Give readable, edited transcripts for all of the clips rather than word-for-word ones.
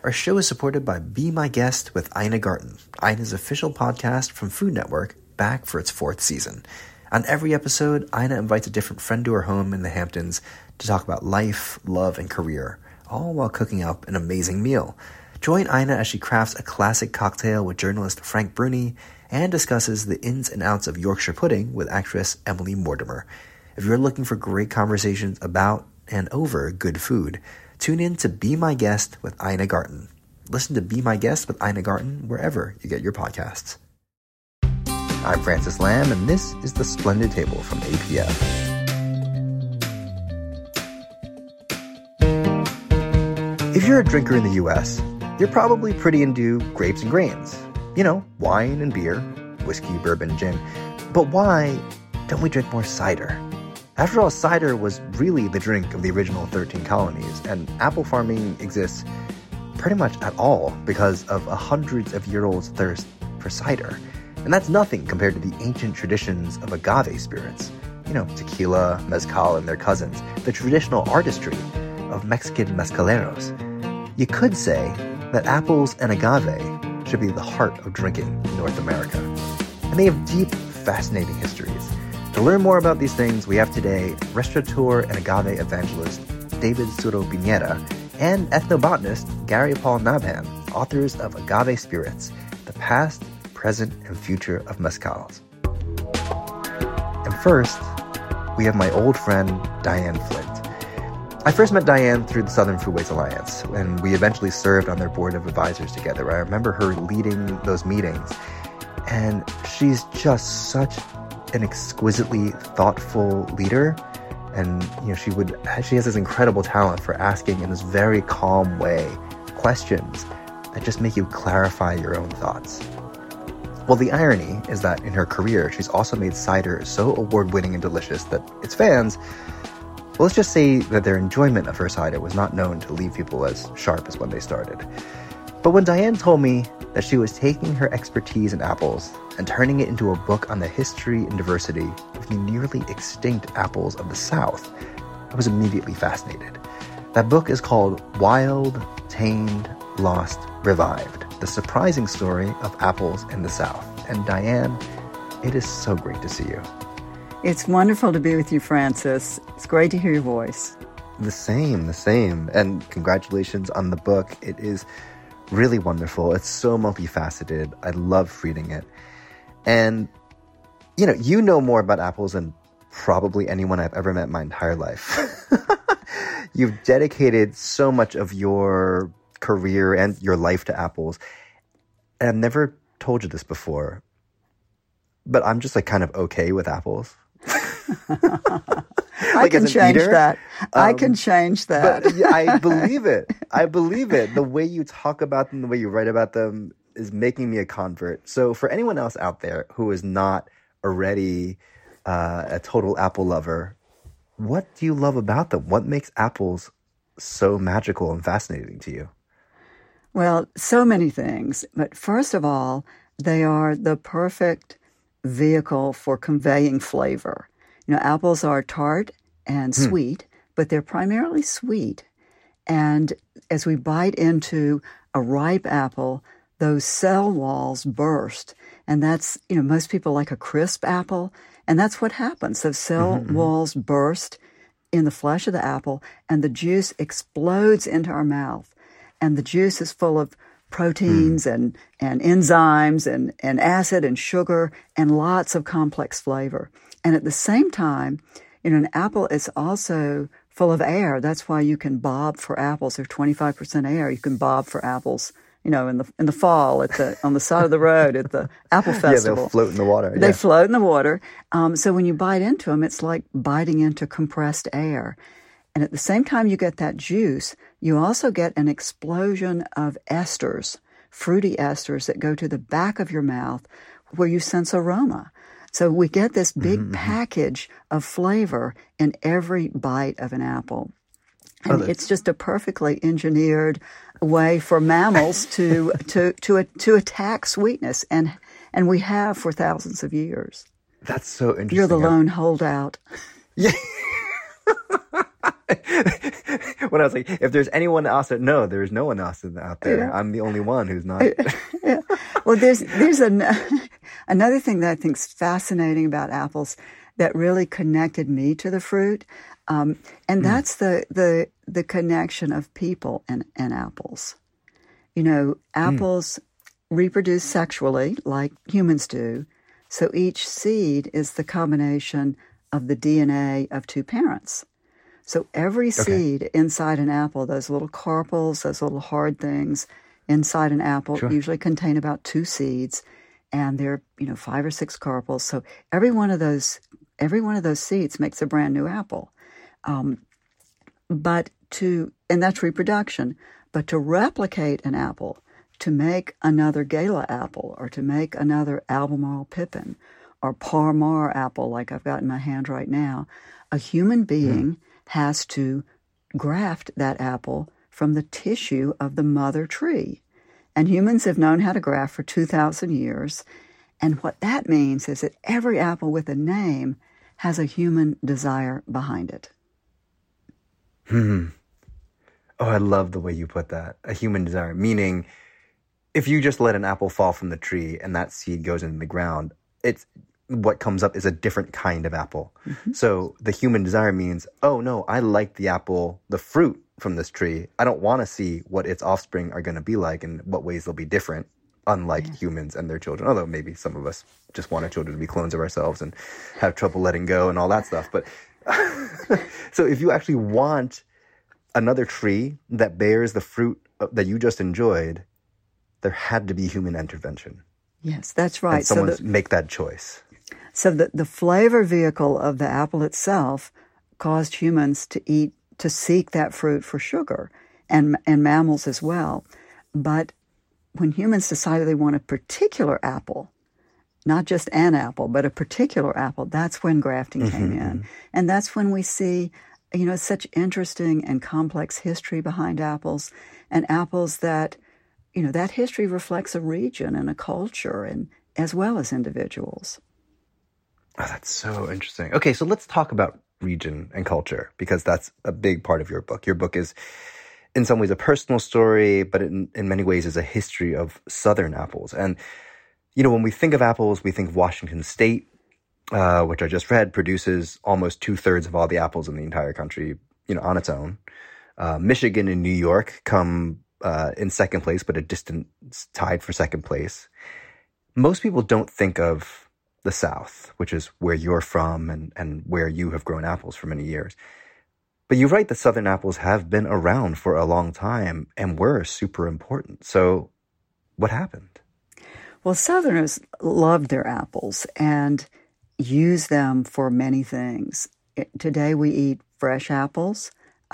Our show is supported by Be My Guest with Ina Garten, Ina's official podcast from Food Network, back for its 4th season. On every episode, Ina invites a different friend to her home in the Hamptons to talk about life, love, and career, all while cooking up an amazing meal. Join Ina as she crafts a classic cocktail with journalist Frank Bruni and discusses the ins and outs of Yorkshire pudding with actress Emily Mortimer. If you're looking for great conversations about and over good food, tune in to Be My Guest with Ina Garten. Listen to Be My Guest with Ina Garten wherever you get your podcasts. I'm Francis Lamb, and this is The Splendid Table from APF. If you're a drinker in the U.S., you're probably pretty into grapes and grains. You know, wine and beer, whiskey, bourbon, gin. But why don't we drink more cider? After all, cider was really the drink of the original 13 colonies, and apple farming exists pretty much at all because of a hundreds-of-year-old thirst for cider. And that's nothing compared to the ancient traditions of agave spirits. You know, tequila, mezcal, and their cousins, the traditional artistry of Mexican mezcaleros. You could say that apples and agave should be the heart of drinking in North America. And they have deep, fascinating histories. To learn more about these things, we have today restaurateur and agave evangelist David Suro-Pineda and ethnobotanist Gary Paul Nabhan, authors of Agave Spirits, The Past, Present, and Future of Mezcals. And first, we have my old friend Diane Flint. I first met Diane through the Southern Foodways Alliance, and we eventually served on their board of advisors together. I remember her leading those meetings, and she's just such an exquisitely thoughtful leader. And you know, she has this incredible talent for asking in this very calm way questions that just make you clarify your own thoughts. Well, the irony is that in her career, she's also made cider so award-winning and delicious that its fans, well, let's just say that their enjoyment of her cider was not known to leave people as sharp as when they started. But when Diane told me that she was taking her expertise in apples and turning it into a book on the history and diversity of the nearly extinct apples of the South, I was immediately fascinated. That book is called Wild, Tamed, Lost, Revived, The Surprising Story of Apples in the South. And Diane, it is so great to see you. It's wonderful to be with you, Francis. It's great to hear your voice. The same. And congratulations on the book. It is really wonderful. It's so multifaceted. I love reading it. And, you know more about apples than probably anyone I've ever met in my entire life. You've dedicated so much of your career and your life to apples. And I've never told you this before, but I'm just kind of okay with apples. I can change that. I can change that. But yeah, I believe it. The way you talk about them, the way you write about them is making me a convert. So for anyone else out there who is not already a total apple lover, what do you love about them? What makes apples so magical and fascinating to you? Well, so many things. But first of all, they are the perfect vehicle for conveying flavor. Apples are tart and sweet, but they're primarily sweet. And as we bite into a ripe apple, those cell walls burst. And that's, most people like a crisp apple. And that's what happens. Those cell walls burst in the flesh of the apple, and the juice explodes into our mouth. And the juice is full of proteins and enzymes and acid and sugar and lots of complex flavor. And at the same time, an apple is also full of air. That's why you can bob for apples. They're 25% air. You can bob for apples, in the fall on the side of the road at the apple festival. Yeah, they'll float in the water. They float in the water. So when you bite into them, it's like biting into compressed air. And at the same time you get that juice, you also get an explosion of esters, fruity esters that go to the back of your mouth where you sense aroma. So we get this big package of flavor in every bite of an apple. And it's just a perfectly engineered way for mammals to attack sweetness. And we have for thousands of years. That's so interesting. You're the lone holdout. Yeah. When I was like, if there's anyone else, no, there's no one else out there. Yeah. I'm the only one who's not. Yeah. Well, there's another thing that I think is fascinating about apples that really connected me to the fruit, and that's the connection of people and apples. Apples reproduce sexually like humans do, so each seed is the combination of the DNA of two parents. So every seed inside an apple, those little carpels, those little hard things inside an apple usually contain about 2 seeds, and they're 5 or 6 carpels. So every one of those seeds makes a brand new apple. And that's reproduction. But to replicate an apple, to make another Gala apple, or to make another Albemarle Pippin, or Parmar apple like I've got in my hand right now, a human being has to graft that apple from the tissue of the mother tree. And humans have known how to graft for 2,000 years. And what that means is that every apple with a name has a human desire behind it. Oh, I love the way you put that. A human desire. Meaning, if you just let an apple fall from the tree and that seed goes into the ground, what comes up is a different kind of apple. So the human desire means, oh no, I like the apple, the fruit from this tree. I don't want to see what its offspring are going to be like and what ways they'll be different, unlike humans and their children. Although maybe some of us just want our children to be clones of ourselves and have trouble letting go and all that stuff. But so if you actually want another tree that bears the fruit that you just enjoyed, there had to be human intervention. Yes, that's right. And someone make that choice. So the flavor vehicle of the apple itself caused humans to seek that fruit for sugar, and mammals as well. But when humans decided they want a particular apple, not just an apple, but a particular apple, that's when grafting came in. And that's when we see, such interesting and complex history behind apples, and apples that, that history reflects a region and a culture, and as well as individuals. Oh, that's so interesting. Okay, so let's talk about region and culture, because that's a big part of your book. Your book is, in some ways, a personal story, but in many ways is a history of Southern apples. And, when we think of apples, we think Washington State, which I just read, produces almost 2/3 of all the apples in the entire country, on its own. Michigan and New York come in second place, but a distant tied for second place. Most people don't think of the South, which is where you're from and where you have grown apples for many years. But you're right that Southern apples have been around for a long time and were super important. So what happened? Well, Southerners loved their apples and used them for many things. Today we eat fresh apples.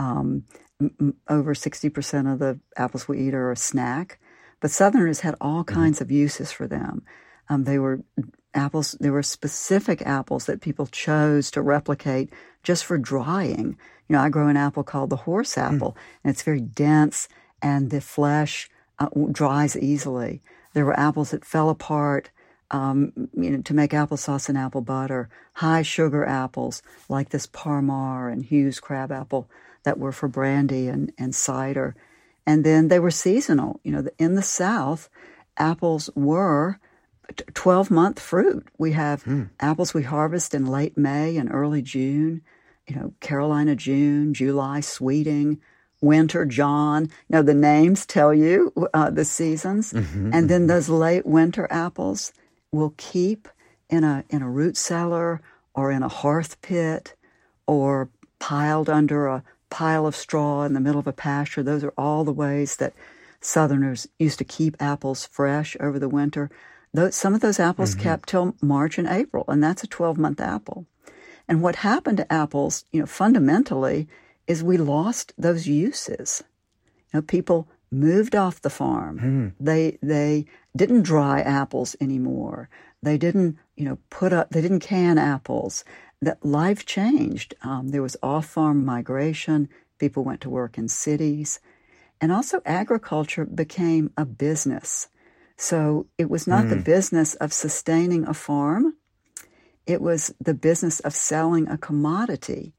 Over 60% of the apples we eat are a snack. But Southerners had all kinds of uses for them. There were specific apples that people chose to replicate just for drying. I grow an apple called the horse apple, and it's very dense, and the flesh dries easily. There were apples that fell apart, to make applesauce and apple butter. High sugar apples like this Parmar and Hughes crab apple that were for brandy and cider. And then they were seasonal. In the South, apples were 12-month fruit. We have apples we harvest in late May and early June, Carolina June, July Sweeting, Winter John. The names tell you the seasons. And then those late winter apples will keep in a root cellar or in a hearth pit or piled under a pile of straw in the middle of a pasture. Those are all the ways that Southerners used to keep apples fresh over the winter. Some of those apples kept till March and April, and that's a 12-month apple. And what happened to apples, fundamentally, is we lost those uses. People moved off the farm. They didn't dry apples anymore. They didn't, they didn't can apples. That life changed. There was off-farm migration. People went to work in cities. And also agriculture became a business. So it was not the business of sustaining a farm. It was the business of selling a commodity.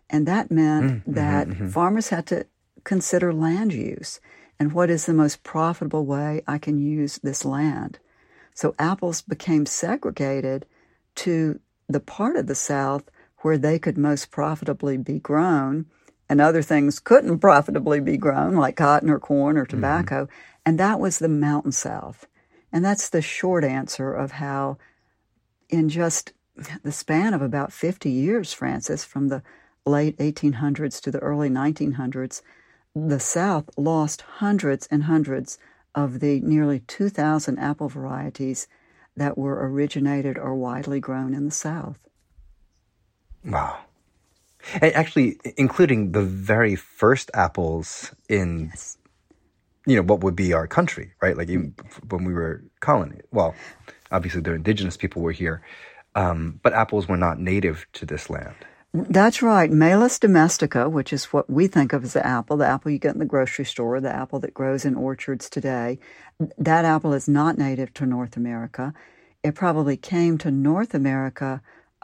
And that meant that farmers had to consider land use and what is the most profitable way I can use this land. So apples became segregated to the part of the South where they could most profitably be grown, and other things couldn't profitably be grown, like cotton or corn or tobacco, and that was the Mountain South. And that's the short answer of how, in just the span of about 50 years, Francis, from the late 1800s to the early 1900s, the South lost hundreds and hundreds of the nearly 2,000 apple varieties that were originated or widely grown in the South. Wow. And actually, including the very first apples in, what would be our country, right? Like even when we were colony. Well, obviously the indigenous people were here, but apples were not native to this land. That's right. Malus domestica, which is what we think of as the apple you get in the grocery store, the apple that grows in orchards today, that apple is not native to North America. It probably came to North America.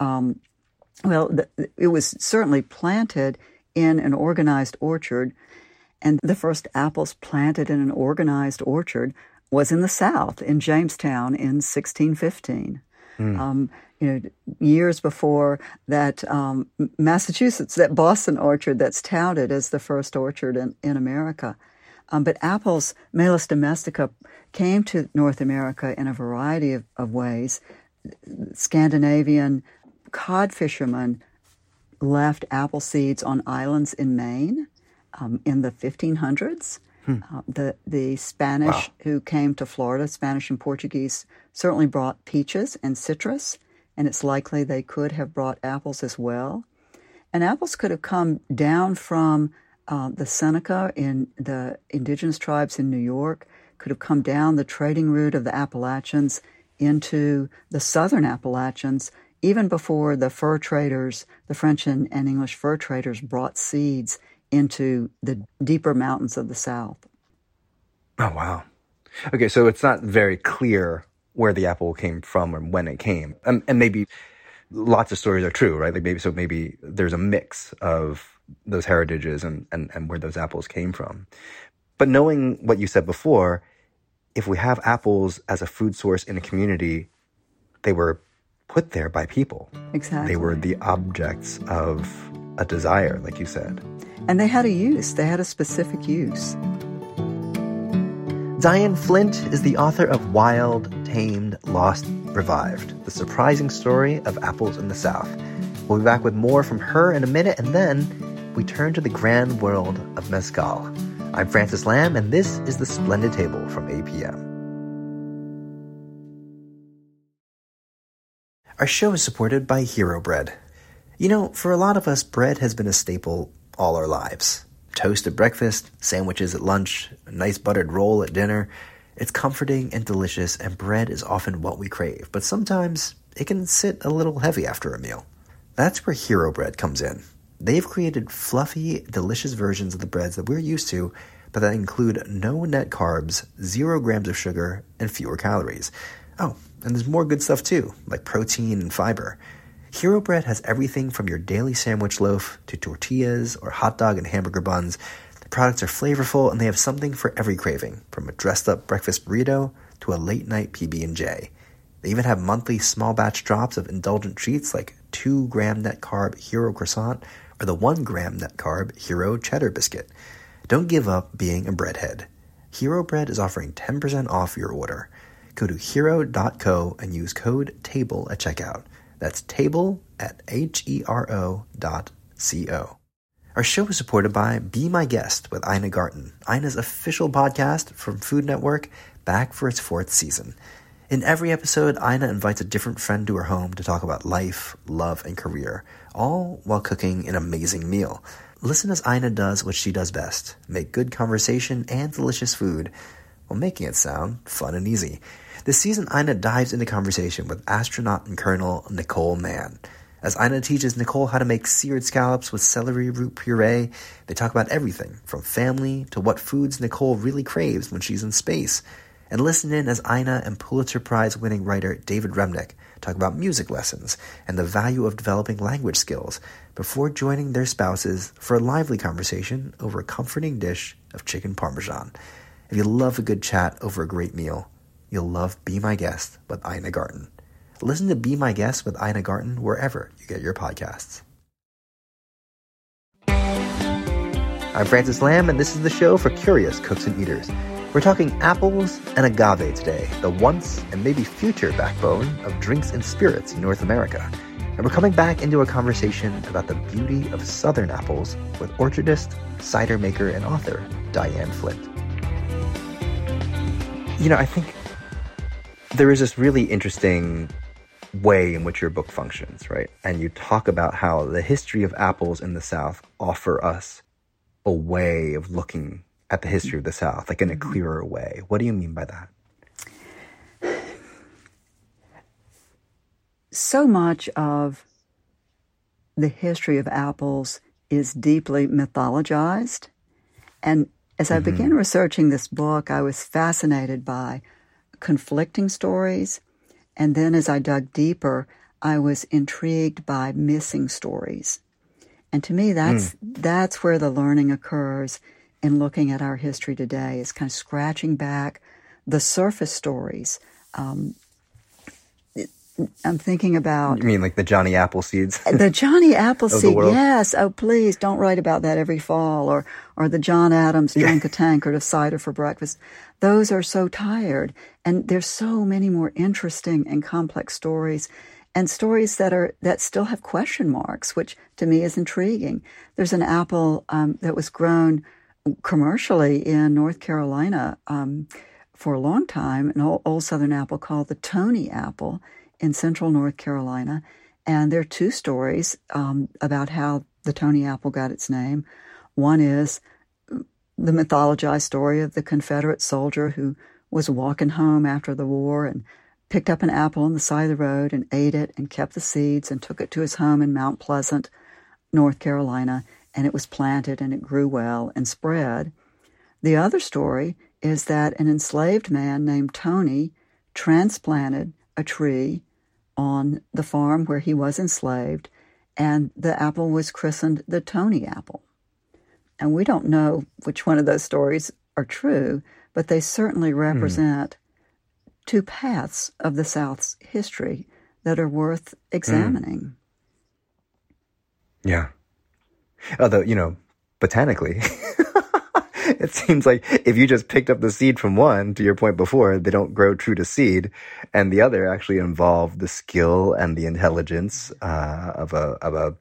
It was certainly planted in an organized orchard, and the first apples planted in an organized orchard was in the South, in Jamestown in 1615. Years before that, Massachusetts, that Boston orchard that's touted as the first orchard in America. But apples, Malus domestica, came to North America in a variety of ways. Scandinavian cod fishermen left apple seeds on islands in Maine in the 1500s. The Spanish who came to Florida, Spanish and Portuguese, certainly brought peaches and citrus, and it's likely they could have brought apples as well. And apples could have come down from the Seneca in the indigenous tribes in New York, could have come down the trading route of the Appalachians into the southern Appalachians, even before the fur traders, the French and English fur traders, brought seeds into the deeper mountains of the South. Oh, wow. Okay, so it's not very clear where the apple came from or when it came. And maybe lots of stories are true, right? Like maybe there's a mix of those heritages and where those apples came from. But knowing what you said before, if we have apples as a food source in a community, they were put there by people. Exactly. They were the objects of a desire, like you said. And they had a use. They had a specific use. Diane Flint is the author of Wild, Tamed, Lost, Revived, the surprising story of apples in the South. We'll be back with more from her in a minute, and then we turn to the grand world of mezcal. I'm Francis Lam, and this is The Splendid Table from APM. Our show is supported by Hero Bread. For a lot of us, bread has been a staple all our lives. Toast at breakfast, sandwiches at lunch, a nice buttered roll at dinner. It's comforting and delicious, and bread is often what we crave. But sometimes it can sit a little heavy after a meal. That's where Hero Bread comes in. They've created fluffy, delicious versions of the breads that we're used to, but that include no net carbs, 0 grams of sugar, and fewer calories. Oh, and there's more good stuff too, like protein and fiber. Hero Bread has everything from your daily sandwich loaf to tortillas or hot dog and hamburger buns. The products are flavorful, and they have something for every craving, from a dressed-up breakfast burrito to a late-night PB&J. They even have monthly small-batch drops of indulgent treats like 2-gram net-carb Hero Croissant or the 1-gram net-carb Hero Cheddar Biscuit. Don't give up being a breadhead. Hero Bread is offering 10% off your order. Go to hero.co and use code TABLE at checkout. That's table at hero.co. Our show is supported by Be My Guest with Ina Garten, Ina's official podcast from Food Network, back for its 4th season. In every episode, Ina invites a different friend to her home to talk about life, love, and career, all while cooking an amazing meal. Listen as Ina does what she does best, make good conversation and delicious food, while making it sound fun and easy. This season, Ina dives into conversation with astronaut and Colonel Nicole Mann. As Ina teaches Nicole how to make seared scallops with celery root puree, they talk about everything from family to what foods Nicole really craves when she's in space. And listen in as Ina and Pulitzer Prize-winning writer David Remnick talk about music lessons and the value of developing language skills before joining their spouses for a lively conversation over a comforting dish of chicken parmesan. If you love a good chat over a great meal, you'll love Be My Guest with Ina Garten. Listen to Be My Guest with Ina Garten wherever you get your podcasts. I'm Francis Lamb, and this is the show for curious cooks and eaters. We're talking apples and agave today, the once and maybe future backbone of drinks and spirits in North America. And we're coming back into a conversation about the beauty of southern apples with orchardist, cider maker, and author Diane Flint. You know, I think there is this really interesting way in which your book functions, right? And you talk about how the history of apples in the South offer us a way of looking at the history of the South, like in a clearer way. What do you mean by that? So much of the history of apples is deeply mythologized. And as I began researching this book, I was fascinated by conflicting stories. And then as I dug deeper, I was intrigued by missing stories. And to me, that's where the learning occurs in looking at our history today, is kind of scratching back the surface stories. I'm thinking about... You mean like the Johnny Appleseeds? The Johnny Appleseed, yes. Oh, please, don't write about that every fall. Or the John Adams drank a tankard of cider for breakfast. Those are so tired. And there's so many more interesting and complex stories, and stories that still have question marks, which to me is intriguing. There's an apple that was grown commercially in North Carolina for a long time, an old southern apple called the Tony apple in central North Carolina. And there are two stories about how the Tony apple got its name. One is the mythologized story of the Confederate soldier who was walking home after the war and picked up an apple on the side of the road and ate it and kept the seeds and took it to his home in Mount Pleasant, North Carolina, and it was planted and it grew well and spread. The other story is that an enslaved man named Tony transplanted a tree on the farm where he was enslaved, and the apple was christened the Tony apple. And we don't know which one of those stories are true, but they certainly represent two paths of the South's history that are worth examining. Yeah. Although, you know, botanically, it seems like if you just picked up the seed from one, to your point before, they don't grow true to seed, and the other actually involve the skill and the intelligence of a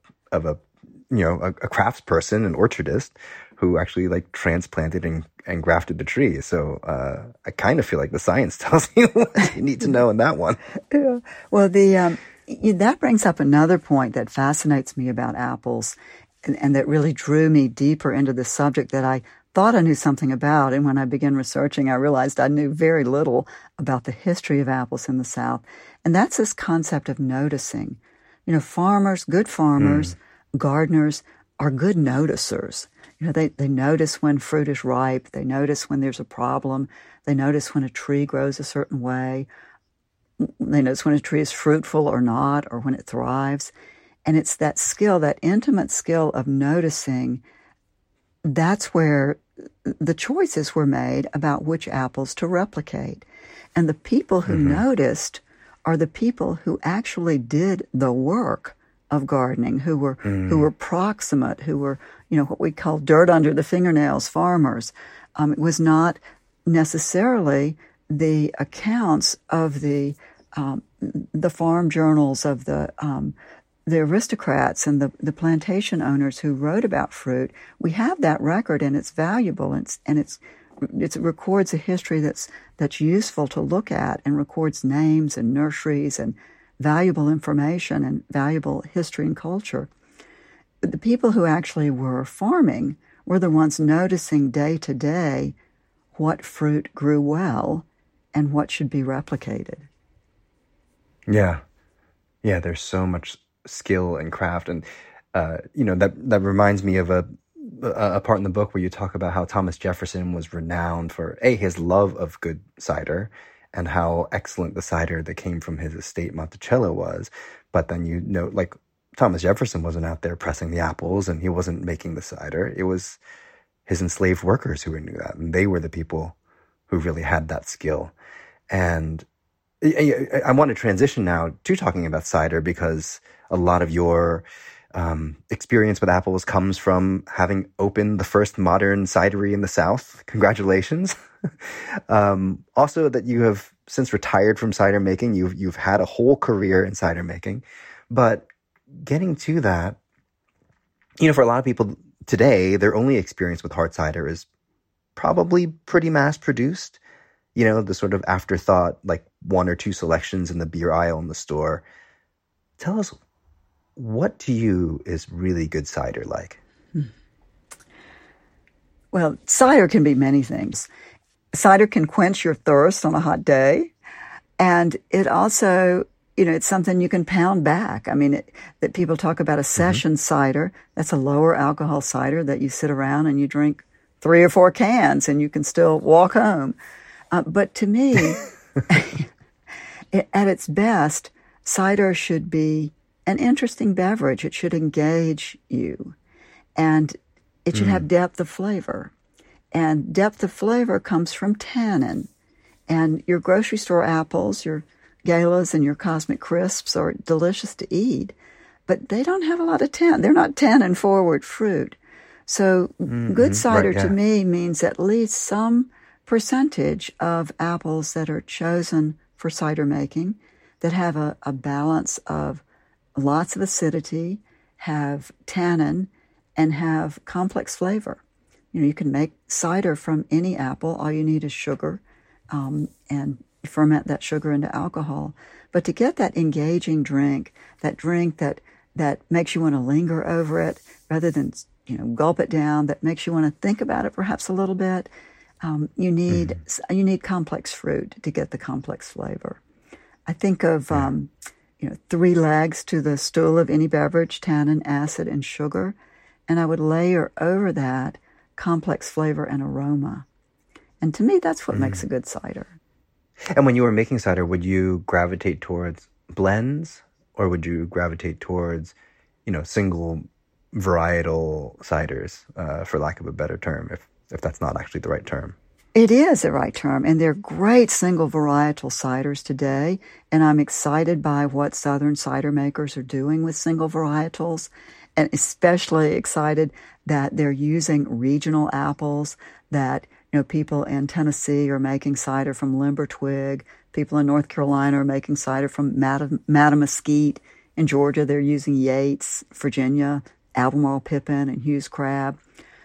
craftsperson, an orchardist, who actually like transplanted and grafted the tree. So I kind of feel like the science tells you what you need to know in that one. Yeah. Well, that brings up another point that fascinates me about apples, and that really drew me deeper into the subject that I thought I knew something about. And when I began researching, I realized I knew very little about the history of apples in the South. And that's this concept of noticing. You know, farmers, good farmers, gardeners are good noticers. You know, they notice when fruit is ripe. They notice when there's a problem. They notice when a tree grows a certain way. They notice when a tree is fruitful or not, or when it thrives. And it's that skill, that intimate skill of noticing, that's where the choices were made about which apples to replicate. And the people who noticed are the people who actually did the work of gardening, who were proximate, who were, you know, what we call dirt under the fingernails farmers. It was not necessarily the accounts of the farm journals of the aristocrats and the plantation owners who wrote about fruit. We have that record, and it's valuable, and it records a history that's useful to look at, and records names and nurseries and valuable information and valuable history and culture. But the people who actually were farming were the ones noticing day to day what fruit grew well and what should be replicated. Yeah. Yeah, there's so much skill and craft. And, that reminds me of a part in the book where you talk about how Thomas Jefferson was renowned for his love of good cider and how excellent the cider that came from his estate Monticello was. But then you note, like, Thomas Jefferson wasn't out there pressing the apples and he wasn't making the cider. It was his enslaved workers who knew that, and they were the people who really had that skill. And I want to transition now to talking about cider, because a lot of your experience with apples comes from having opened the first modern cidery in the South. Congratulations. Also, that you have since retired from cider making. You've had a whole career in cider making. But getting to that, for a lot of people today, their only experience with hard cider is probably pretty mass-produced. The sort of afterthought, like 1 or 2 selections in the beer aisle in the store. Tell us, what to you is really good cider like? Well, cider can be many things. Cider can quench your thirst on a hot day. And it also, it's something you can pound back. I mean, that people talk about a session cider. That's a lower alcohol cider that you sit around and you drink 3 or 4 cans and you can still walk home. But to me, at its best, cider should be an interesting beverage. It should engage you. And it should have depth of flavor. And depth of flavor comes from tannin. And your grocery store apples, your galas and your Cosmic Crisps are delicious to eat, but they don't have a lot of tannin. They're not tannin-forward fruit. So good cider to me means at least some percentage of apples that are chosen for cider making that have a balance of lots of acidity, have tannin, and have complex flavor. You can make cider from any apple. All you need is sugar, and ferment that sugar into alcohol. But to get that engaging drink that makes you want to linger over it rather than gulp it down, that makes you want to think about it perhaps a little bit, you need complex fruit to get the complex flavor. I think of 3 legs to the stool of any beverage: tannin, acid, and sugar. And I would layer over that complex flavor and aroma. And to me, that's what makes a good cider. And when you were making cider, would you gravitate towards blends, or would you gravitate towards, single varietal ciders, for lack of a better term, if that's not actually the right term? It is the right term, and they're great single varietal ciders today, and I'm excited by what Southern cider makers are doing with single varietals, and especially excited that they're using regional apples, that people in Tennessee are making cider from limber twig, people in North Carolina are making cider from Madam Mesquite, in Georgia they're using Yates, Virginia, Albemarle Pippin, and Hughes Crab.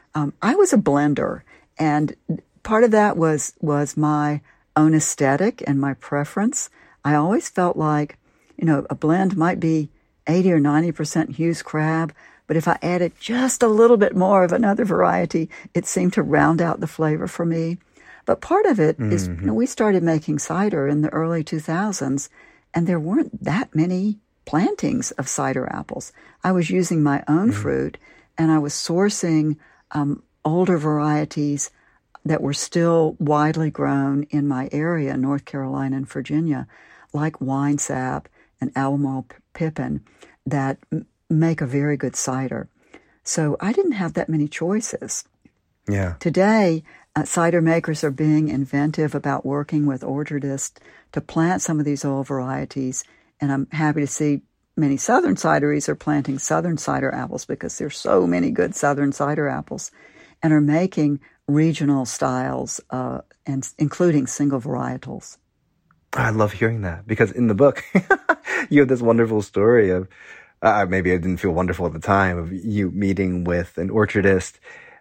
I was a blender, and part of that was my own aesthetic and my preference. I always felt like, a blend might be 80 or 90% Hughes Crab, but if I added just a little bit more of another variety, it seemed to round out the flavor for me. But part of it is, we started making cider in the early 2000s, and there weren't that many plantings of cider apples. I was using my own fruit, and I was sourcing older varieties that were still widely grown in my area, North Carolina and Virginia, like Winesap and Albemarle Pippin, that make a very good cider. So I didn't have that many choices. Yeah. Today, cider makers are being inventive about working with orchardists to plant some of these old varieties, and I'm happy to see many Southern cideries are planting Southern cider apples because there's so many good Southern cider apples, and are making regional styles, and including single varietals. I love hearing that, because in the book, you have this wonderful story of, maybe it didn't feel wonderful at the time, of you meeting with an orchardist,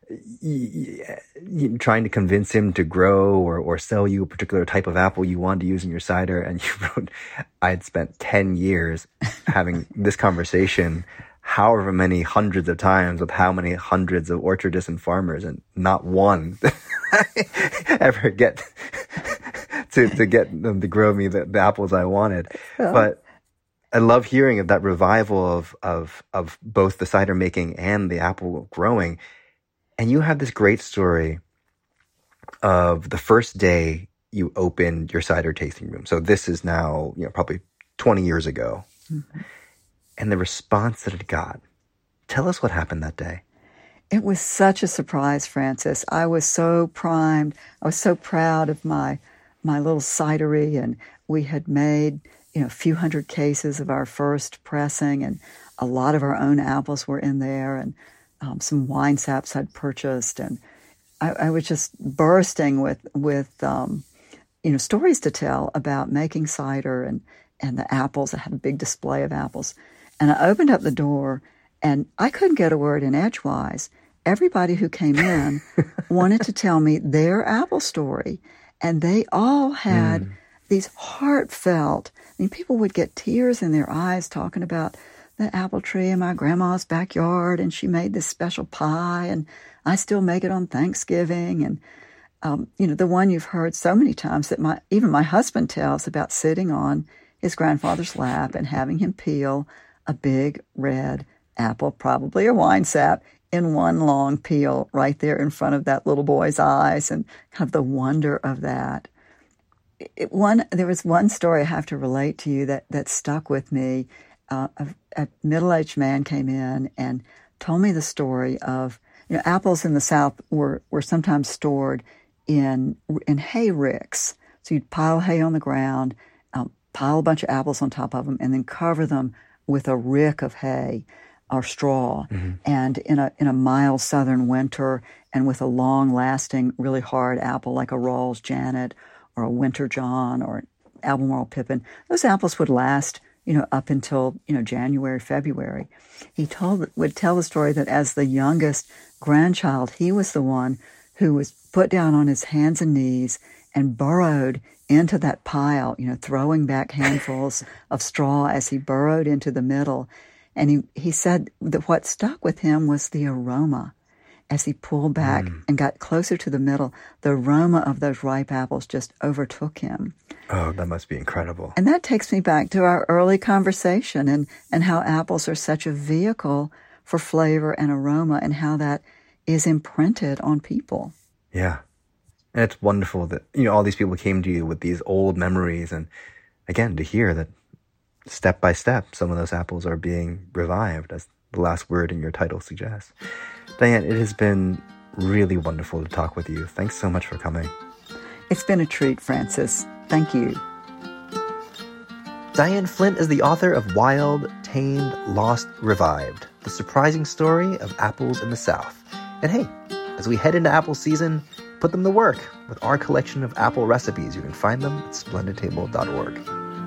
trying to convince him to grow or sell you a particular type of apple you wanted to use in your cider. And you wrote, I had spent 10 years having this conversation however many hundreds of times with how many hundreds of orchardists and farmers, and not one ever get to get them to grow me the apples I wanted. Yeah. But I love hearing of that revival of both the cider making and the apple growing. And you have this great story of the first day you opened your cider tasting room. So this is now, probably 20 years ago. Mm-hmm. And the response that it got. Tell us what happened that day. It was such a surprise, Francis. I was so primed. I was so proud of my little cidery, and we had made, a few hundred cases of our first pressing, and a lot of our own apples were in there, and some wine saps I'd purchased, and I was just bursting with stories to tell about making cider and the apples. I had a big display of apples, and I opened up the door, and I couldn't get a word in edgewise. Everybody who came in wanted to tell me their apple story, and they all had these heartfelt. People would get tears in their eyes talking about the apple tree in my grandma's backyard, and she made this special pie, and I still make it on Thanksgiving. And, the one you've heard so many times that even my husband tells about sitting on his grandfather's lap and having him peel a big red apple, probably a wine sap, in one long peel right there in front of that little boy's eyes, and kind of the wonder of that. There was one story I have to relate to you that stuck with me. A middle-aged man came in and told me the story of, apples in the South were sometimes stored in hay ricks. So you'd pile hay on the ground, pile a bunch of apples on top of them, and then cover them with a rick of hay or straw. Mm-hmm. And in a mild southern winter, and with a long-lasting, really hard apple like a Rawls Janet or a Winter John or Albemarle Pippin, those apples would last, up until, January, February. He would tell the story that as the youngest grandchild, he was the one who was put down on his hands and knees and burrowed into that pile, throwing back handfuls of straw as he burrowed into the middle. And he said that what stuck with him was the aroma. As he pulled back and got closer to the middle, the aroma of those ripe apples just overtook him. Oh, that must be incredible. And that takes me back to our early conversation and how apples are such a vehicle for flavor and aroma, and how that is imprinted on people. Yeah. And it's wonderful that, all these people came to you with these old memories. And again, to hear that step by step, some of those apples are being revived, as the last word in your title suggests. Diane, it has been really wonderful to talk with you. Thanks so much for coming. It's been a treat, Francis. Thank you. Diane Flint is the author of Wild, Tamed, Lost, Revived, the surprising story of apples in the South. And hey, as we head into apple season, put them to work with our collection of apple recipes. You can find them at splendidtable.org.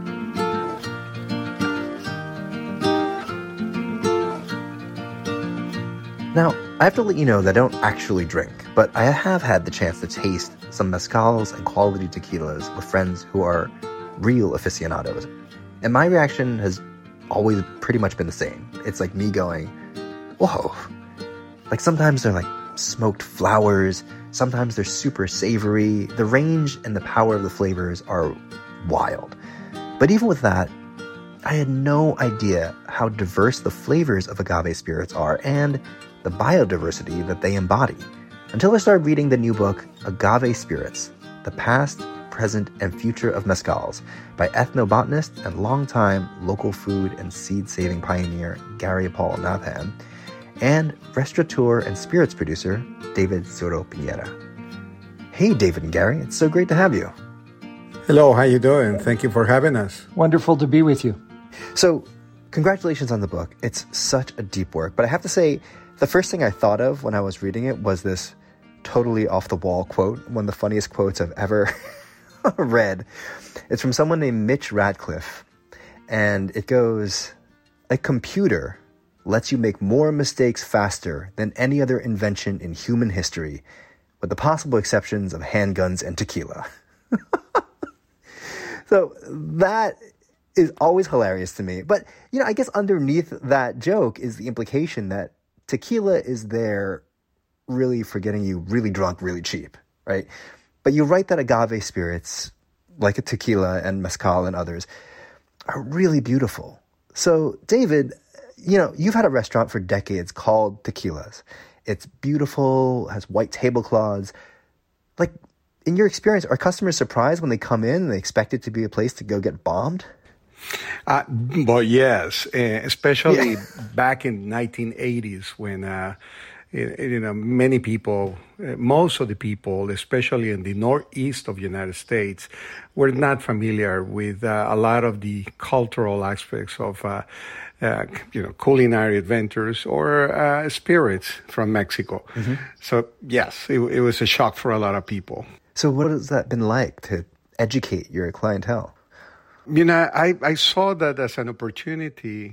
Now, I have to let you know that I don't actually drink, but I have had the chance to taste some mezcals and quality tequilas with friends who are real aficionados. And my reaction has always pretty much been the same. It's like me going, whoa. Like sometimes they're like smoked flowers, sometimes they're super savory. The range and the power of the flavors are wild. But even with that, I had no idea how diverse the flavors of agave spirits are and the biodiversity that they embody, until I started reading the new book, Agave Spirits, The Past, Present, and Future of Mezcals by ethnobotanist and longtime local food and seed-saving pioneer Gary Paul Nathan, and restaurateur and spirits producer David Soto Pineda. Hey, David and Gary, it's so great to have you. Hello, how you doing? Thank you for having us. Wonderful to be with you. So, congratulations on the book. It's such a deep work, but I have to say, the first thing I thought of when I was reading it was this totally off-the-wall quote, one of the funniest quotes I've ever read. It's from someone named Mitch Radcliffe, and it goes, "A computer lets you make more mistakes faster than any other invention in human history, with the possible exceptions of handguns and tequila." So that is always hilarious to me. But, I guess underneath that joke is the implication that tequila is there really for getting you really drunk, really cheap, right? But you write that agave spirits, like a tequila and mezcal and others, are really beautiful. So, David, you've had a restaurant for decades called Tequilas. It's beautiful, has white tablecloths. Like, in your experience, are customers surprised when they come in and they expect it to be a place to go get bombed? Well, yes, especially back in 1980s when many people, most of the people, especially in the northeast of the United States, were not familiar with a lot of the cultural aspects of culinary adventures or spirits from Mexico. Mm-hmm. So yes, it was a shock for a lot of people. So what has that been like to educate your clientele? I saw that as an opportunity,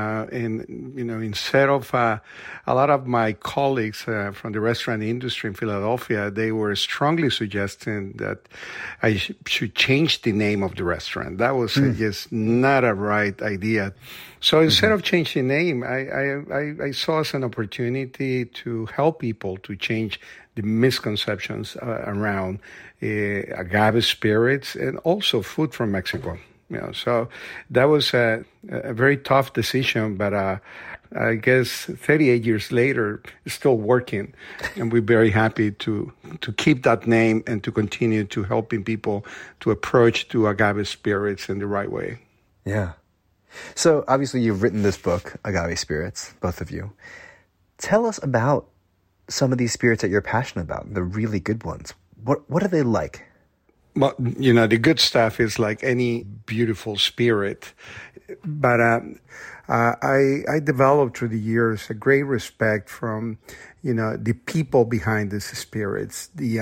instead of a lot of my colleagues from the restaurant industry in Philadelphia, they were strongly suggesting that I should change the name of the restaurant. That was just not a right idea. So instead of changing the name, I saw as an opportunity to help people to change the misconceptions around agave spirits and also food from Mexico. So that was a very tough decision, but I guess 38 years later, it's still working, and we're very happy to keep that name and to continue to helping people to approach to agave spirits in the right way. Yeah. So obviously you've written this book, Agave Spirits, both of you. Tell us about some of these spirits that you're passionate about, the really good ones. What are they like? Well, the good stuff is like any beautiful spirit. But I developed through the years a great respect from, the people behind these spirits, the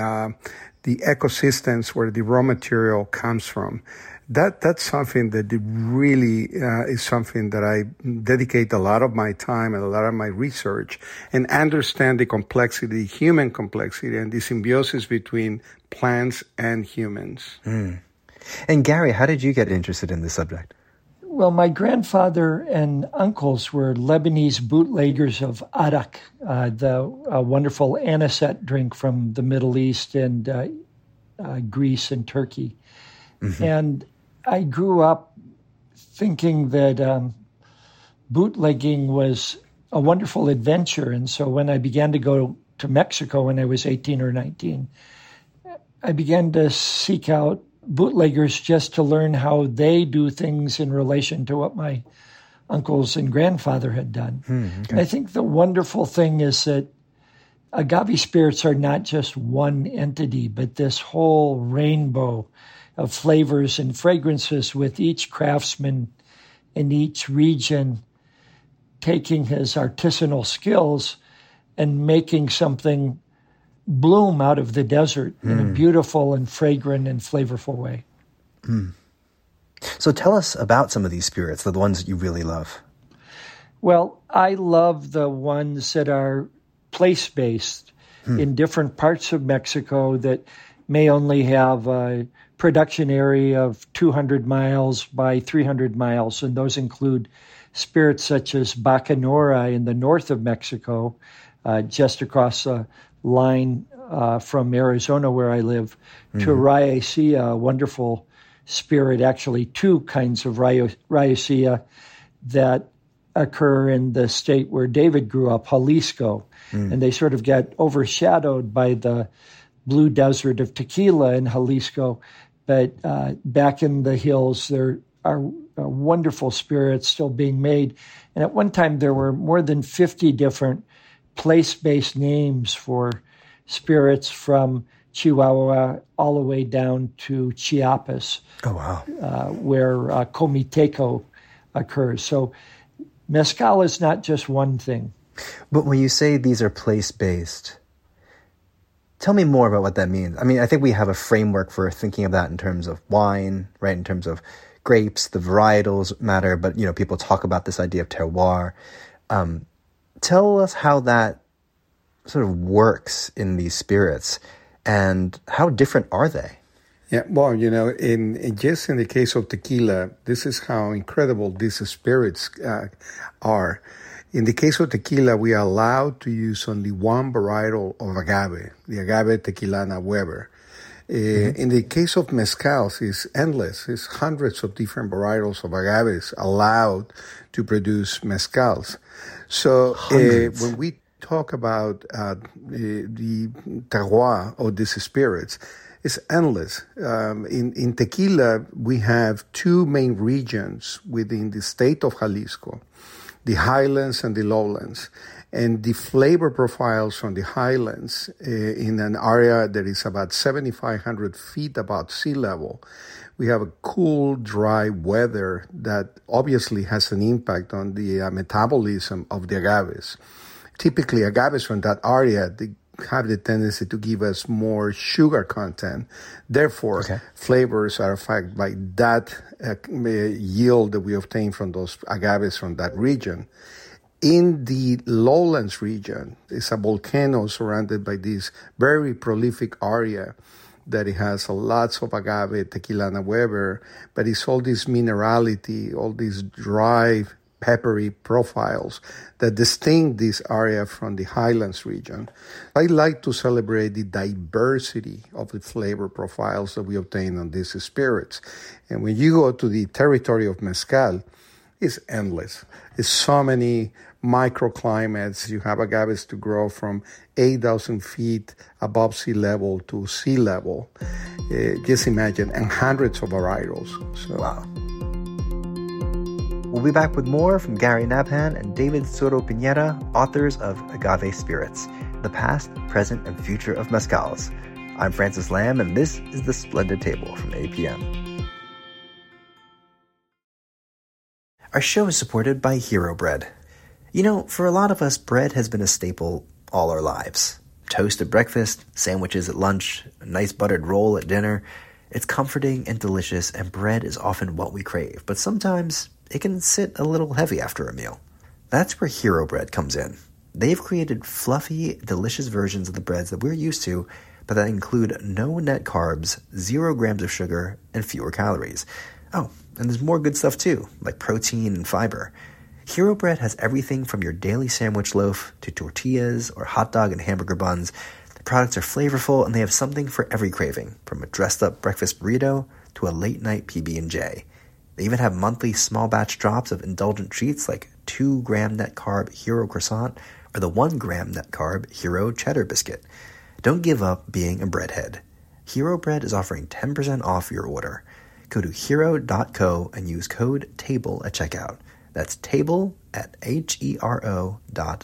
ecosystems where the raw material comes from. That's something that really is something that I dedicate a lot of my time and a lot of my research, and understand the complexity, human complexity, and the symbiosis between plants and humans. Mm. And Gary, how did you get interested in this subject? Well, my grandfather and uncles were Lebanese bootleggers of arak, the wonderful anisette drink from the Middle East and Greece and Turkey. Mm-hmm. And I grew up thinking that bootlegging was a wonderful adventure. And so when I began to go to Mexico when I was 18 or 19, I began to seek out bootleggers just to learn how they do things in relation to what my uncles and grandfather had done. Okay. And I think the wonderful thing is that agave spirits are not just one entity, but this whole rainbow of flavors and fragrances, with each craftsman in each region taking his artisanal skills and making something bloom out of the desert in a beautiful and fragrant and flavorful way. Mm. So tell us about some of these spirits, the ones that you really love. Well, I love the ones that are place-based in different parts of Mexico that may only have a production area of 200 miles by 300 miles, and those include spirits such as Bacanora in the north of Mexico, just across the line from Arizona where I live, to Rayacea, a wonderful spirit, actually two kinds of Rayacea that occur in the state where David grew up, Jalisco. And they sort of get overshadowed by the blue desert of tequila in Jalisco. But back in the hills, there are wonderful spirits still being made. And at one time, there were more than 50 different place-based names for spirits from Chihuahua all the way down to Chiapas. Oh, wow. Where Comiteco occurs. So mezcal is not just one thing. But when you say these are place-based, tell me more about what that means. I mean, I think we have a framework for thinking of that in terms of wine, right? In terms of grapes, the varietals matter, but, people talk about this idea of terroir. Tell us how that sort of works in these spirits, and how different are they? Yeah, well, in just in the case of tequila, this is how incredible these spirits are. In the case of tequila, we are allowed to use only one varietal of agave, the agave tequilana Weber. In the case of mezcals, it's endless. It's hundreds of different varietals of agaves allowed to produce mezcals. So when we talk about the terroir of these spirits, it's endless. In tequila, we have two main regions within the state of Jalisco, the highlands and the lowlands. And the flavor profiles from the highlands in an area that is about 7,500 feet above sea level, we have a cool, dry weather that obviously has an impact on the metabolism of the agaves. Typically, agaves from that area, they have the tendency to give us more sugar content. Therefore, flavors are affected by that yield that we obtain from those agaves from that region. In the lowlands region, it's a volcano surrounded by this very prolific area that it has lots of agave, Tequilana Weber, but it's all this minerality, all these dry, peppery profiles that distinct this area from the highlands region. I like to celebrate the diversity of the flavor profiles that we obtain on these spirits. And when you go to the territory of mezcal, it's endless. It's so many microclimates. You have agaves to grow from 8,000 feet above sea level to sea level. Just imagine, and hundreds of varietals. So. Wow. We'll be back with more from Gary Nabhan and David Soto Piñera, authors of Agave Spirits, the past, present, and future of mezcals. I'm Francis Lamb, and this is The Splendid Table from APM. Our show is supported by Hero Bread. You know, for a lot of us, bread has been a staple all our lives. Toast at breakfast, sandwiches at lunch, a nice buttered roll at dinner. It's comforting and delicious, and bread is often what we crave. But sometimes it can sit a little heavy after a meal. That's where Hero Bread comes in. They've created fluffy, delicious versions of the breads that we're used to, but that include no net carbs, 0 grams of sugar, and fewer calories. Oh, and there's more good stuff too, like protein and fiber. Hero Bread has everything from your daily sandwich loaf to tortillas or hot dog and hamburger buns. The products are flavorful, and they have something for every craving, from a dressed-up breakfast burrito to a late-night PB&J. They even have monthly small-batch drops of indulgent treats like 2-gram net-carb Hero Croissant or the 1-gram net-carb Hero Cheddar Biscuit. Don't give up being a breadhead. Hero Bread is offering 10% off your order. Go to hero.co and use code TABLE at checkout. That's table at hero.co.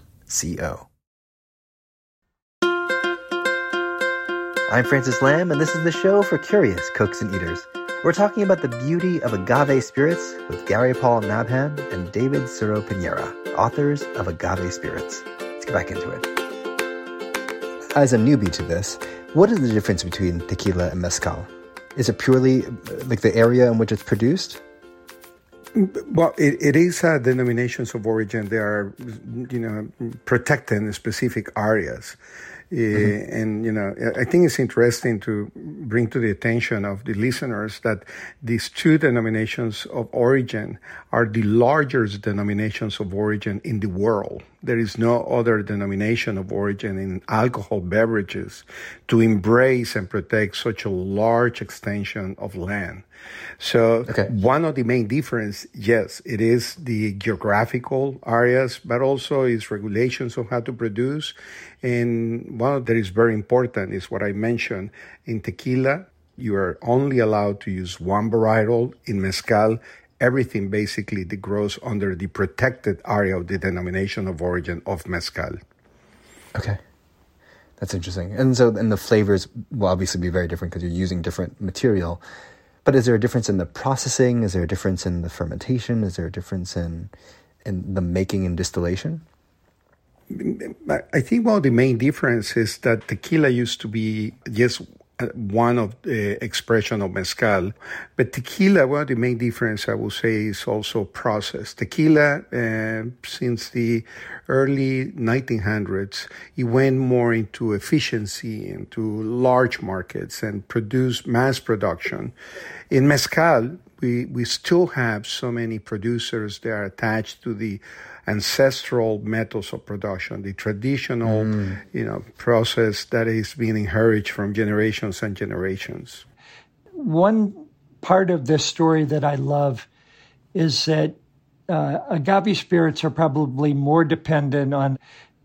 I'm Francis Lamb, and this is the show for curious cooks and eaters. We're talking about the beauty of agave spirits with Gary Paul Nabhan and David Soto Piñera, authors of Agave Spirits. Let's get back into it. As a newbie to this, what is the difference between tequila and mezcal? Is it purely like the area in which it's produced? Well, it is denominations of origin. They are, protected in specific areas. And, I think it's interesting to bring to the attention of the listeners that these two denominations of origin are the largest denominations of origin in the world. There is no other denomination of origin in alcohol beverages to embrace and protect such a large extension of land. So one of the main differences, yes, it is the geographical areas, but also its regulations of how to produce. And one that is very important is what I mentioned. In tequila, you are only allowed to use one varietal. In mezcal, everything basically that grows under the protected area of the denomination of origin of mezcal. Okay. That's interesting. And the flavors will obviously be very different because you're using different material. But is there a difference in the processing? Is there a difference in the fermentation? Is there a difference in the making and distillation? I think one of the main difference is that tequila used to be just one of the expression of mezcal. But tequila, one of the main difference, I would say, is also process. Tequila, since the early 1900s, it went more into efficiency, into large markets and produce mass production. In mezcal, we still have so many producers that are attached to the ancestral methods of production, the traditional, process that is being inherited from generations and generations. One part of this story that I love is that agave spirits are probably more dependent on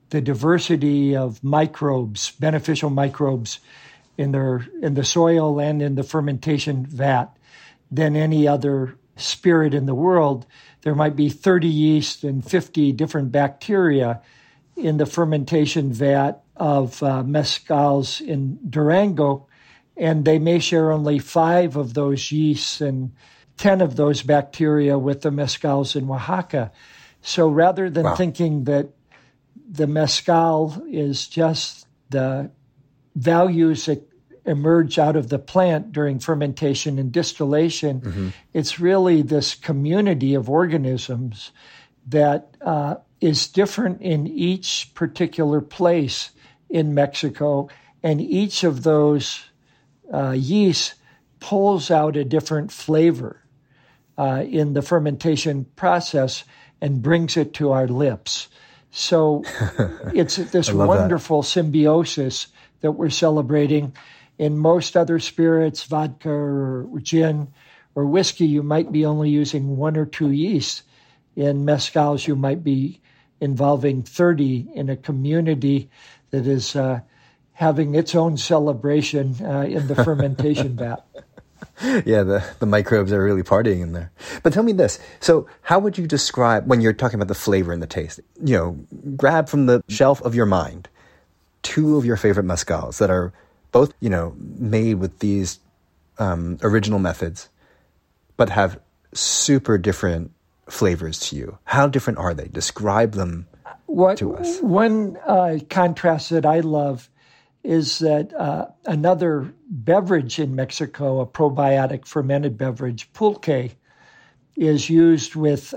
the diversity of microbes, beneficial microbes in the soil and in the fermentation vat than any other spirit in the world. There might be 30 yeast and 50 different bacteria in the fermentation vat of mezcals in Durango, and they may share only 5 of those yeasts and 10 of those bacteria with the mezcals in Oaxaca. So rather than thinking that the mezcal is just the values that emerge out of the plant during fermentation and distillation, it's really this community of organisms that is different in each particular place in Mexico, and each of those yeasts pulls out a different flavor in the fermentation process and brings it to our lips. So it's this wonderful symbiosis that we're celebrating. In most other spirits, vodka or gin or whiskey, you might be only using 1 or 2 yeasts. In mezcals, you might be involving 30 in a community that is having its own celebration in the fermentation vat. Yeah, the microbes are really partying in there. But tell me this. So how would you describe, when you're talking about the flavor and the taste, grab from the shelf of your mind 2 of your favorite mezcals that are both, made with these original methods, but have super different flavors to you. How different are they? Describe them to us. One contrast that I love is that another beverage in Mexico, a probiotic fermented beverage, pulque, is used with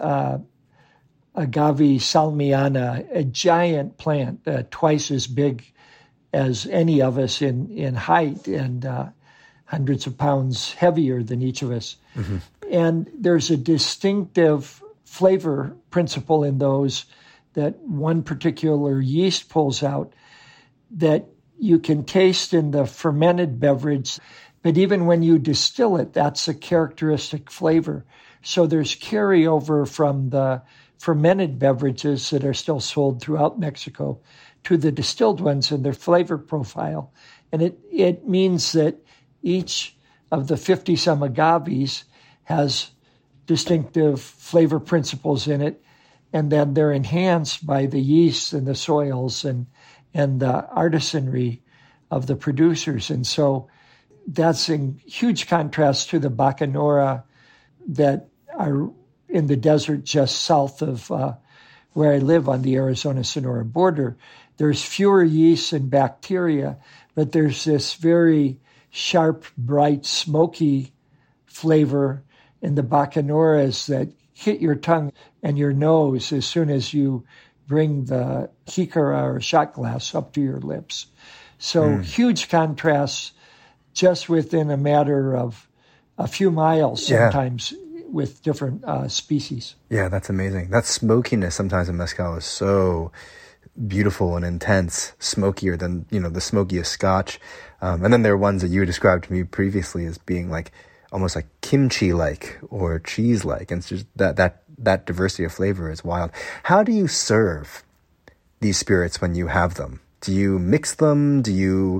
agave salmiana, a giant plant, twice as big as any of us in height and hundreds of pounds heavier than each of us. Mm-hmm. And there's a distinctive flavor principle in those that one particular yeast pulls out that you can taste in the fermented beverage, but even when you distill it, that's a characteristic flavor. So there's carryover from the fermented beverages that are still sold throughout Mexico to the distilled ones in their flavor profile. And it means that each of the 50-some agaves has distinctive flavor principles in it, and then they're enhanced by the yeasts and the soils and the artisanry of the producers. And so that's in huge contrast to the Bacanora that are in the desert just south of where I live on the Arizona-Sonora border. There's fewer yeasts and bacteria, but there's this very sharp, bright, smoky flavor in the Bacanoras that hit your tongue and your nose as soon as you bring the jicara or shot glass up to your lips. So huge contrasts just within a matter of a few miles sometimes with different species. Yeah, that's amazing. That smokiness sometimes in mezcal is so beautiful and intense, smokier than, the smokiest Scotch. And then there are ones that you described to me previously as being like almost like kimchi-like or cheese-like. And it's just that diversity of flavor is wild. How do you serve these spirits when you have them? Do you mix them? Do you,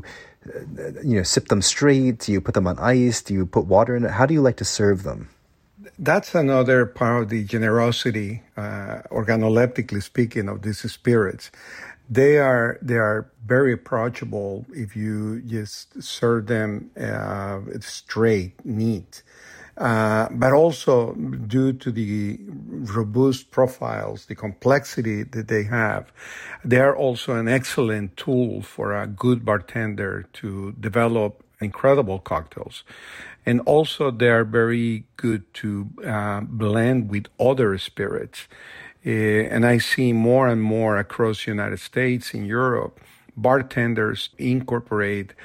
sip them straight? Do you put them on ice? Do you put water in it? How do you like to serve them? That's another part of the generosity, organoleptically speaking, of these spirits. They are very approachable if you just serve them straight, neat. But also due to the robust profiles, the complexity that they have, they are also an excellent tool for a good bartender to develop incredible cocktails. And also they are very good to blend with other spirits. And I see more and more across the United States, in Europe, bartenders incorporate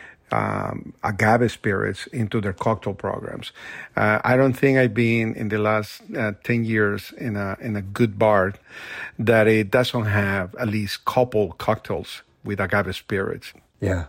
agave spirits into their cocktail programs. I don't think I've been in the last 10 years in a good bar that it doesn't have at least couple cocktails with agave spirits. Yeah.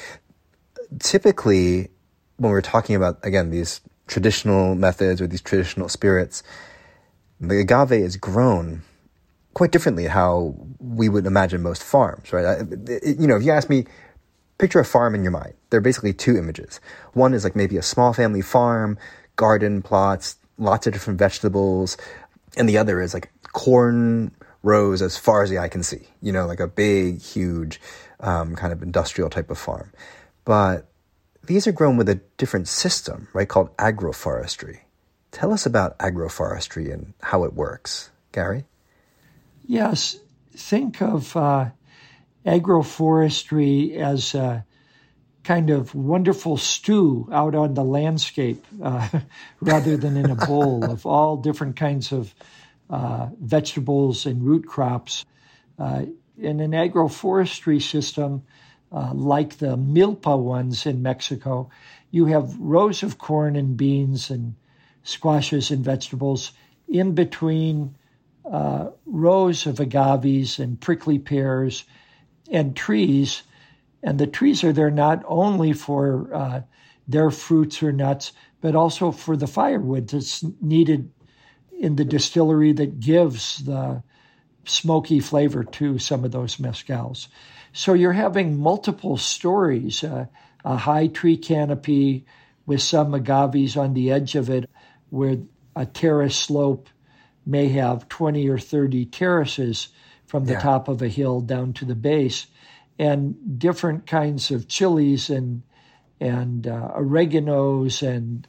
Typically, when we're talking about, again, these traditional methods or these traditional spirits, the agave is grown quite differently how we would imagine most farms, right? If you ask me, picture a farm in your mind. There are basically two images. One is like maybe a small family farm, garden plots, lots of different vegetables. And the other is like corn rows as far as the eye can see, like a big, huge kind of industrial type of farm. But these are grown with a different system, right, called agroforestry. Tell us about agroforestry and how it works. Gary? Yes. Think of agroforestry as a kind of wonderful stew out on the landscape rather than in a bowl of all different kinds of vegetables and root crops. In an agroforestry system, like the milpa ones in Mexico, you have rows of corn and beans and squashes and vegetables in between rows of agaves and prickly pears and trees. And the trees are there not only for their fruits or nuts, but also for the firewood that's needed in the distillery that gives the smoky flavor to some of those mezcals. So you're having multiple stories, a high tree canopy with some agaves on the edge of it, where a terrace slope may have 20 or 30 terraces from the top of a hill down to the base, and different kinds of chilies and oreganos and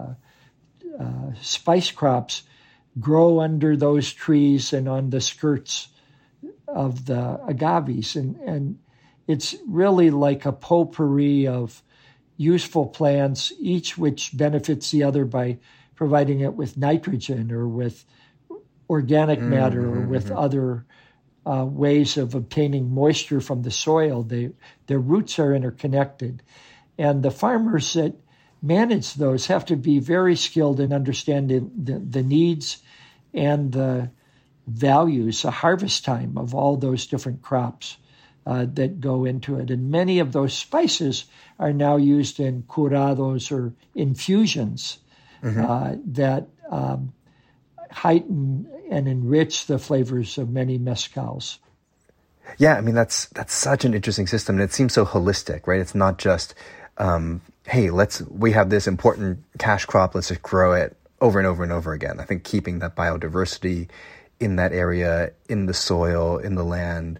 spice crops grow under those trees and on the skirts of the agaves. And it's really like a potpourri of useful plants, each which benefits the other by providing it with nitrogen or with organic matter or with other ways of obtaining moisture from the soil. Their roots are interconnected. And the farmers that manage those have to be very skilled in understanding the needs and the values, the harvest time of all those different crops that go into it. And many of those spices are now used in curados or infusions that heighten and enrich the flavors of many mezcals. Yeah, I mean, that's such an interesting system, and it seems so holistic, right? It's not just, hey, we have this important cash crop, let's just grow it over and over and over again. I think keeping that biodiversity in that area, in the soil, in the land,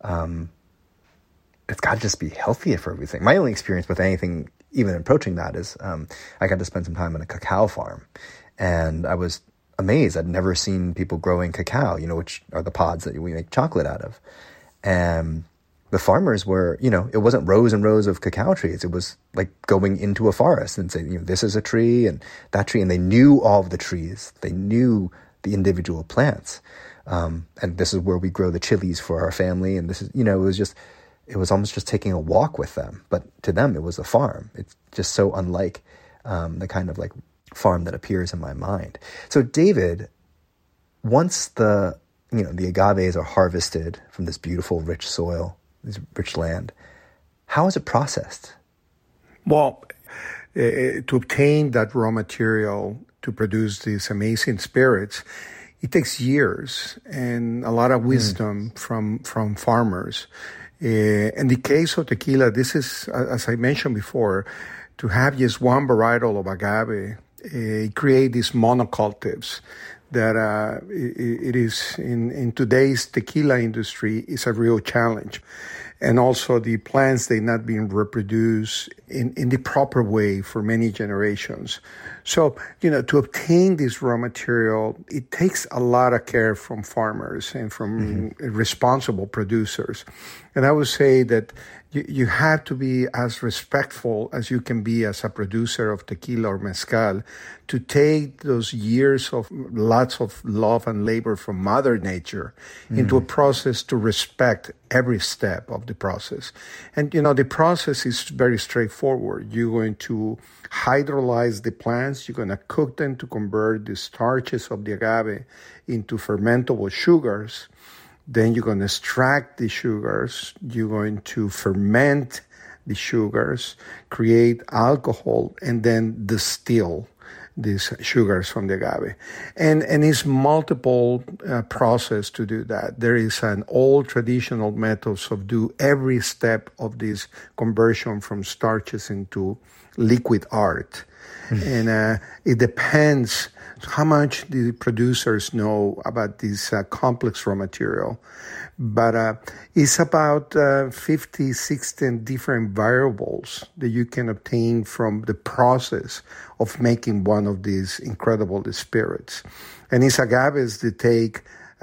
it's got to just be healthier for everything. My only experience with anything even approaching that is I got to spend some time on a cacao farm, and I was amazed. I'd never seen people growing cacao, which are the pods that we make chocolate out of. And the farmers were, it wasn't rows and rows of cacao trees. It was like going into a forest and saying, this is a tree and that tree. And they knew all of the trees. They knew the individual plants. And this is where we grow the chilies for our family. And this is, it was almost just taking a walk with them. But to them, it was a farm. It's just so unlike the kind of like farm that appears in my mind. So David, once the agaves are harvested from this beautiful, rich soil, this rich land, how is it processed? Well, to obtain that raw material to produce these amazing spirits, it takes years and a lot of wisdom from farmers. In the case of tequila, this is, as I mentioned before, to have just one varietal of agave, create these monocultives that it is in today's tequila industry is a real challenge. And also the plants, they're not being reproduced in the proper way for many generations. So, to obtain this raw material, it takes a lot of care from farmers and from responsible producers. And I would say that you have to be as respectful as you can be as a producer of tequila or mezcal to take those years of lots of love and labor from Mother Nature into a process to respect every step of the process. And, the process is very straightforward. You're going to hydrolyze the plants. You're going to cook them to convert the starches of the agave into fermentable sugars. Then you're going to extract the sugars. You're going to ferment the sugars, create alcohol, and then distill. these sugars from the agave. And it's multiple process to do that. There is an old traditional methods of do every step of this conversion from starches into liquid art. And it depends how much the producers know about this complex raw material. But it's about 50, 60 different variables that you can obtain from the process of making one of these incredible spirits. And these agaves, they take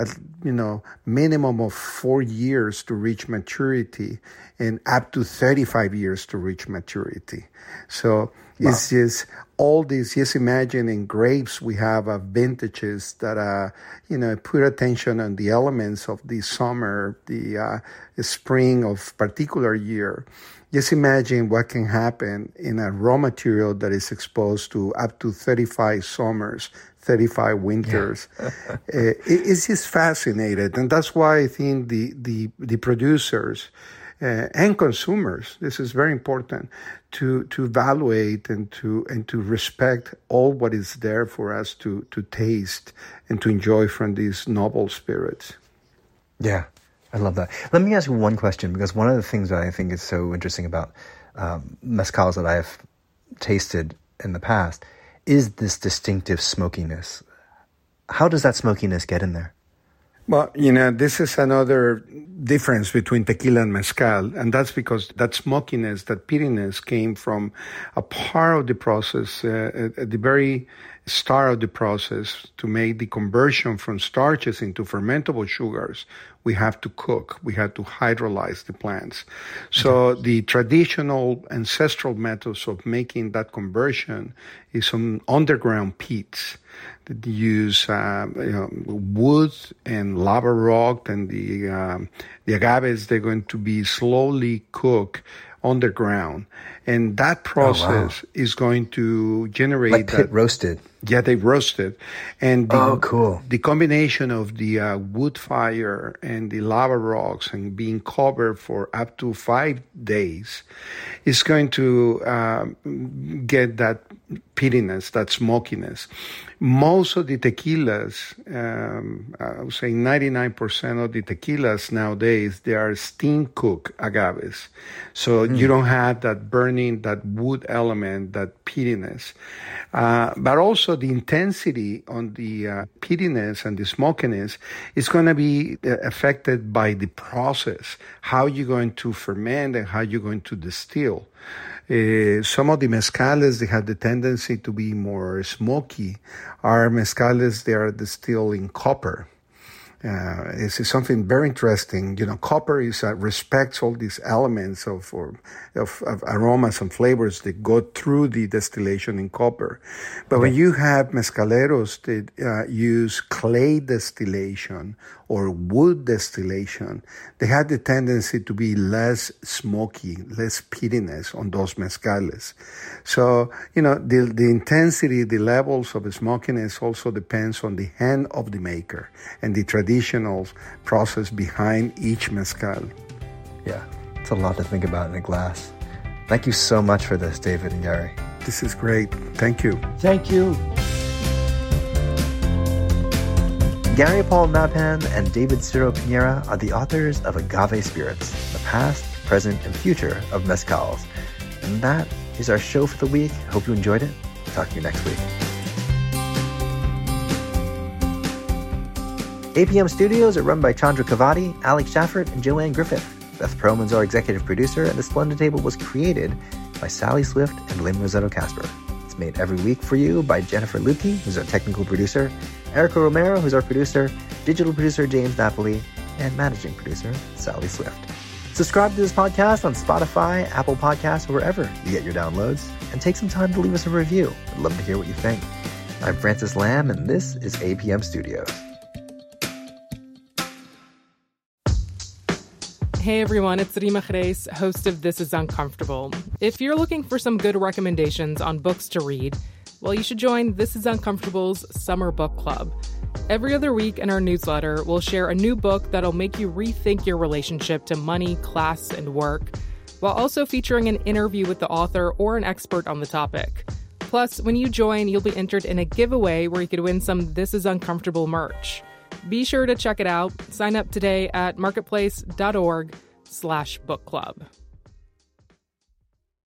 minimum of 4 years to reach maturity and up to 35 years to reach maturity. So it's just all these, just imagine in grapes we have vintages that, put attention on the elements of the summer, the spring of particular year. Just imagine what can happen in a raw material that is exposed to up to 35 summers, 35 winters. It's just fascinating. And that's why I think the producers and consumers, this is very important, to evaluate and to respect all what is there for us to taste and to enjoy from these noble spirits. Yeah, I love that. Let me ask you one question, because one of the things that I think is so interesting about mezcals that I have tasted in the past is this distinctive smokiness. How does that smokiness get in there? Well, this is another difference between tequila and mezcal, and that's because that smokiness, that pittiness came from a part of the process, at the very start of the process, to make the conversion from starches into fermentable sugars. We have to cook. We have to hydrolyze the plants. So the traditional ancestral methods of making that conversion is some underground pits that use wood and lava rock, and the agaves, they're going to be slowly cooked underground. And that process is going to generate like pit roasted. Yeah, they roasted. And cool. The combination of the wood fire and the lava rocks and being covered for up to 5 days is going to get that pittiness, that smokiness. Most of the tequilas, I would say 99% of the tequilas nowadays, they are steam cooked agaves. So you don't have that burning, that wood element, that pittiness. But also the intensity on the pittiness and the smokiness is going to be affected by the process, how you're going to ferment and how you're going to distill. Some of the mezcales, they have the tendency to be more smoky. Our mezcales, they are distilled in copper. It's something very interesting. Copper is respects all these elements of aromas and flavors that go through the distillation in copper. But when you have mezcaleros that use clay distillation or wood distillation, they have the tendency to be less smoky, less pittiness on those mezcales. So, the intensity, the levels of smokiness also depends on the hand of the maker and the traditional process behind each mezcal. Yeah, it's a lot to think about in a glass. Thank you so much for this, David and Gary. This is great. Thank you. Thank you. Gary Paul Nabhan and David Ciro Piñera are the authors of Agave Spirits, the past, present, and future of mezcals. And that is our show for the week. Hope you enjoyed it. Talk to you next week. APM Studios are run by Chandra Kavadi, Alex Shaffert, and Joanne Griffith. Beth Perlman's our executive producer, and The Splendid Table was created by Sally Swift and Lynn Rosetto-Casper. It's made every week for you by Jennifer Lukey, who's our technical producer, Erica Romero, who's our producer, digital producer James Napoli, and managing producer Sally Swift. Subscribe to this podcast on Spotify, Apple Podcasts, or wherever you get your downloads, and take some time to leave us a review. I'd love to hear what you think. I'm Francis Lamb, and this is APM Studios. Hey everyone, it's Rima Reis, host of This Is Uncomfortable. If you're looking for some good recommendations on books to read, well, you should join This Is Uncomfortable's Summer Book Club. Every other week in our newsletter, we'll share a new book that'll make you rethink your relationship to money, class, and work, while also featuring an interview with the author or an expert on the topic. Plus, when you join, you'll be entered in a giveaway where you could win some This Is Uncomfortable merch. Be sure to check it out. Sign up today at marketplace.org/book club.